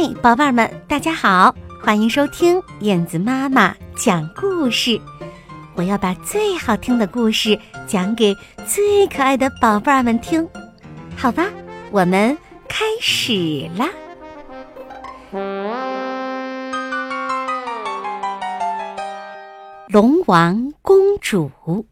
嘿，宝贝儿们，大家好，欢迎收听燕子妈妈讲故事。我要把最好听的故事讲给最可爱的宝贝儿们听，好吧？我们开始啦。龙王公主。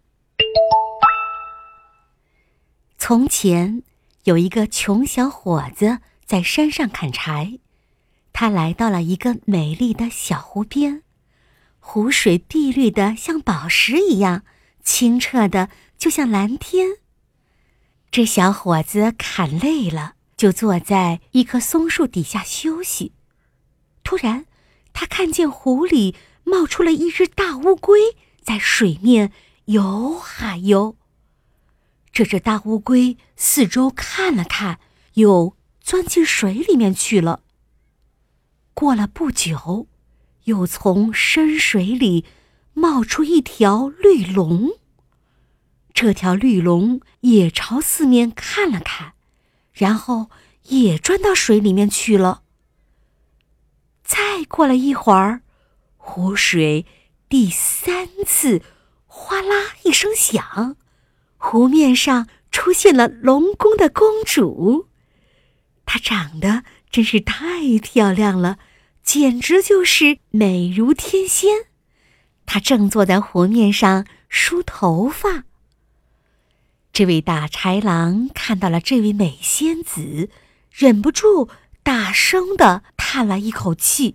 从前有一个穷小伙子在山上砍柴，他来到了一个美丽的小湖边，湖水碧绿的像宝石一样，清澈的就像蓝天。这小伙子砍累了，就坐在一棵松树底下休息。突然，他看见湖里冒出了一只大乌龟，在水面游啊游。这只大乌龟四周看了看，又钻进水里面去了。过了不久，又从深水里冒出一条绿龙。这条绿龙也朝四面看了看，然后也钻到水里面去了。再过了一会儿，湖水第三次哗啦一声响，湖面上出现了龙宫的公主。她长得真是太漂亮了，简直就是美如天仙。她正坐在湖面上梳头发。这位大豺狼看到了这位美仙子，忍不住大声地叹了一口气。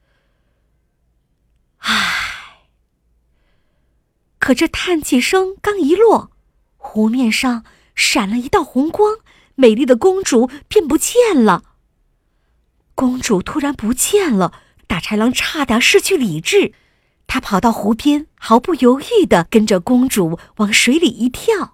唉，可这叹气声刚一落，湖面上闪了一道红光，美丽的公主便不见了。公主突然不见了，大豺狼差点失去理智。他跑到湖边，毫不犹豫地跟着公主往水里一跳。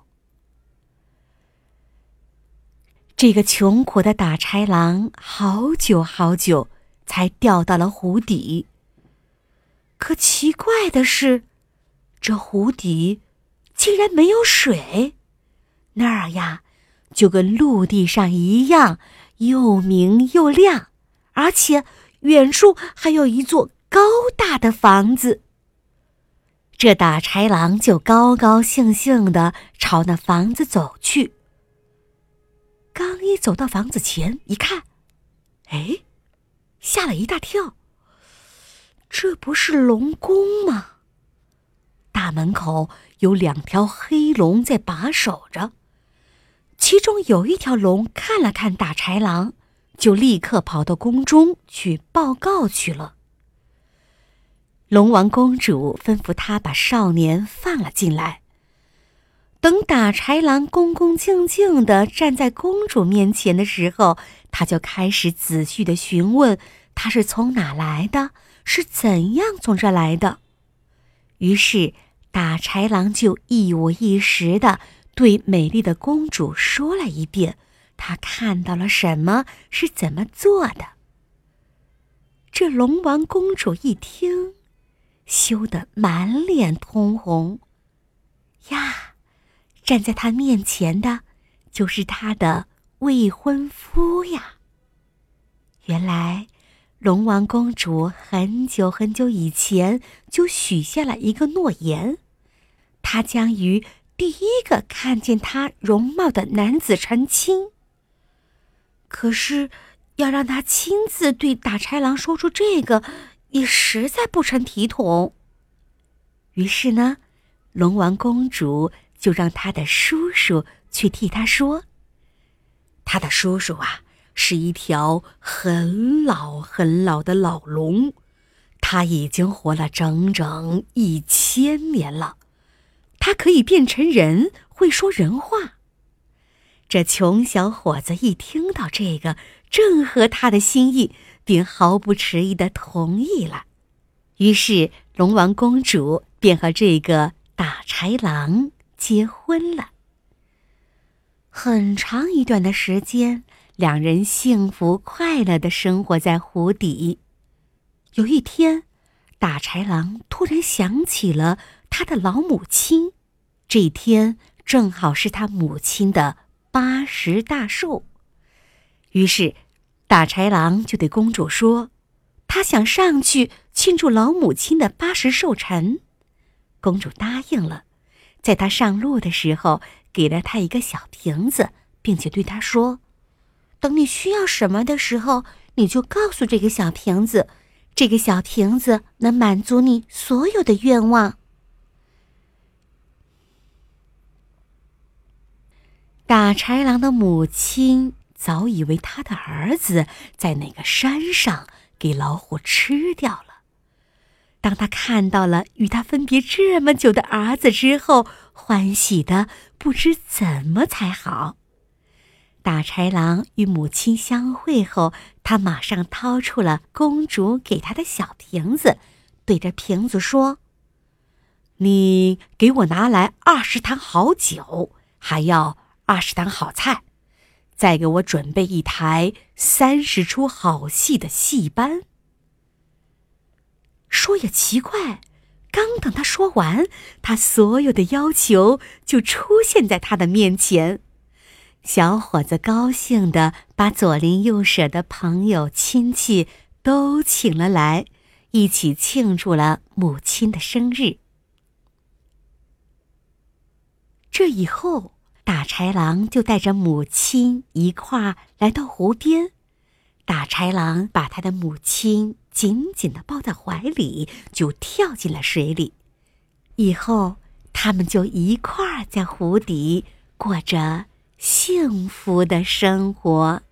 这个穷苦的大豺狼好久好久才掉到了湖底。可奇怪的是，这湖底竟然没有水，那儿呀就跟陆地上一样，又明又亮，而且远处还有一座高大的房子。这大豺狼就高高兴兴地朝那房子走去。刚一走到房子前一看，哎，吓了一大跳，这不是龙宫吗？大门口有2条黑龙在把守着，其中有一条龙看了看大豺狼，就立刻跑到宫中去报告去了。龙王公主吩咐他把少年放了进来。等大豺狼恭恭敬敬地站在公主面前的时候，他就开始仔细地询问他是从哪来的，是怎样从这来的。于是大豺狼就一五一十地对美丽的公主说了一遍，他看到了什么，是怎么做的。这龙王公主一听，羞得满脸通红呀，站在她面前的就是她的未婚夫呀。原来龙王公主很久很久以前就许下了一个诺言，她将与第一个看见她容貌的男子成亲。可是要让她亲自对大豺狼说出这个，也实在不成体统。于是呢，龙王公主就让他的叔叔去替他说。他的叔叔啊，是一条很老很老的老龙，他已经活了整整1000年了。他可以变成人，会说人话。这穷小伙子一听到这个，正合他的心意，便毫不迟疑地同意了。于是龙王公主便和这个大豺狼结婚了。很长一段的时间，两人幸福快乐地生活在湖底。有一天，大豺狼突然想起了他的老母亲，这一天正好是他母亲的80大寿。于是大豺狼就对公主说，他想上去庆祝老母亲的80寿辰。公主答应了，在他上路的时候，给了他一个小瓶子，并且对他说，等你需要什么的时候，你就告诉这个小瓶子，这个小瓶子能满足你所有的愿望。大豺狼的母亲早以为他的儿子在哪个山上给老虎吃掉了。当他看到了与他分别这么久的儿子之后，欢喜的不知怎么才好。大豺狼与母亲相会后，他马上掏出了公主给他的小瓶子，对着瓶子说，你给我拿来20坛好酒，还要20坛好菜，再给我准备一台30出好戏的戏班。说也奇怪，刚等他说完，他所有的要求就出现在他的面前。小伙子高兴地把左邻右舍的朋友亲戚都请了来，一起庆祝了母亲的生日。这以后，大豺狼就带着母亲一块儿来到湖边。大豺狼把他的母亲紧紧地抱在怀里，就跳进了水里。以后，他们就一块儿在湖底过着幸福的生活。